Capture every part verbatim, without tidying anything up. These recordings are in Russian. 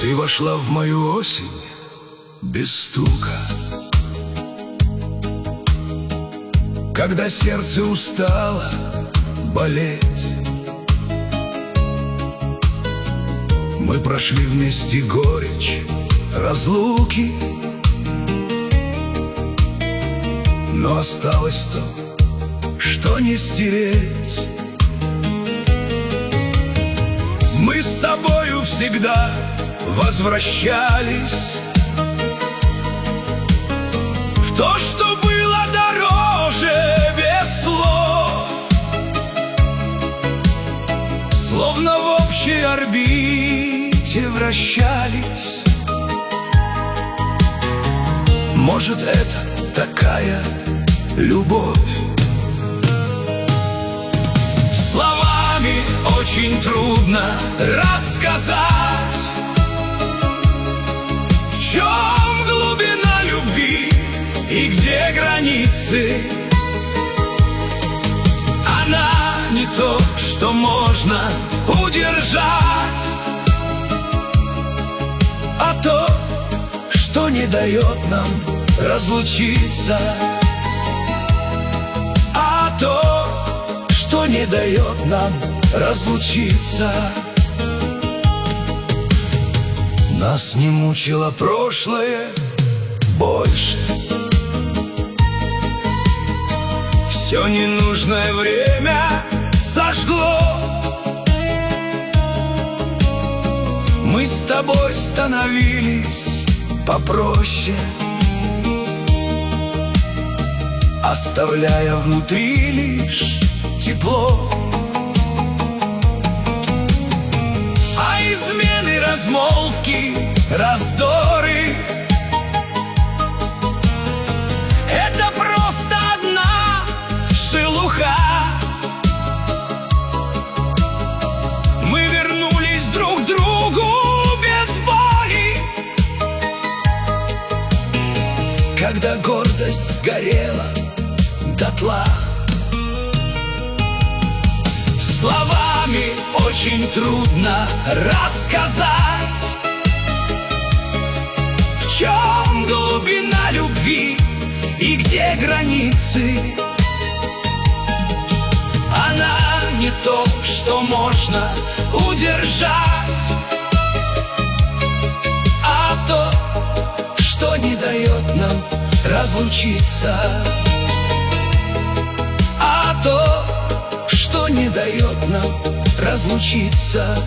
Ты вошла в мою осень без стука, когда сердце устало болеть. Мы прошли вместе горечь разлуки, но осталось то, что не стереть. Мы с тобою всегда возвращались в то, что было дороже без слов, словно в общей орбите вращались. Может, это такая любовь? Словами очень трудно рассказать, в чем глубина любви и где границы. Она не то, что можно удержать, а то, что не дает нам разлучиться, а то, что не дает нам разлучиться. Нас не мучило прошлое больше, все ненужное время сожгло. Мы с тобой становились попроще, оставляя внутри лишь тепло. А измены, размолвки, раздоры — это просто одна шелуха. Мы вернулись друг к другу без боли, когда гордость сгорела дотла. Словами очень трудно рассказать, в чем глубина любви и где границы. Она не то, что можно удержать, а то, что не дает нам разлучиться, а то, что не дает нам разлучиться.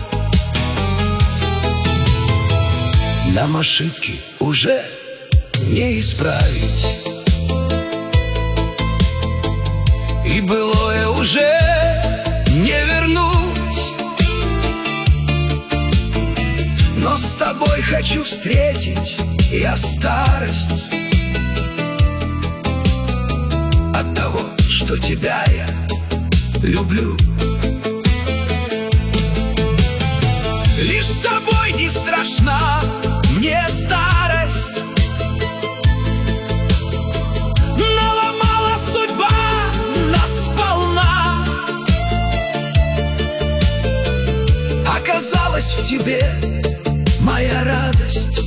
Нам ошибки уже не исправить, и былое уже не вернуть. Но с тобой хочу встретить я старость от того, что тебя я люблю. Лишь с тобой не страшна мне старость, наломала судьба нас сполна. Оказалась в тебе моя радость,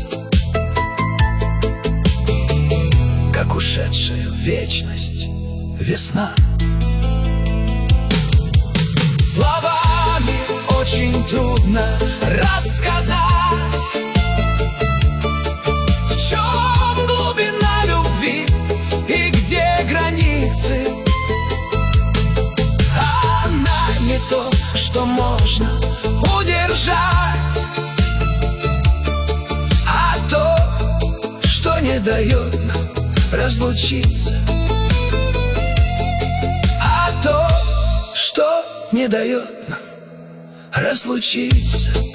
как ушедшая в вечность весна. Словами очень трудно рассказать, в чем глубина любви и где границы. Она не то, что можно удержать, а то, что не дает нам разлучиться, а то, что не дает нам разлучиться.